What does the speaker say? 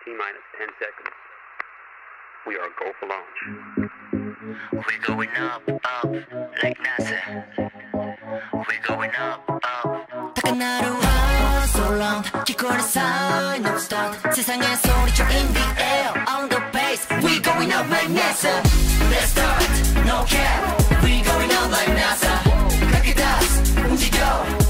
T-minus 10 seconds. We are go for launch. We're going up, up, like NASA. We're going up, up. tak은 하루하 so long 기꺼이 sign no stop 세상의 소리쳐 in the air on the bass. We going up like NASA. Let's start, no cap. We going up like NASA. 그렇게 다스 움직여.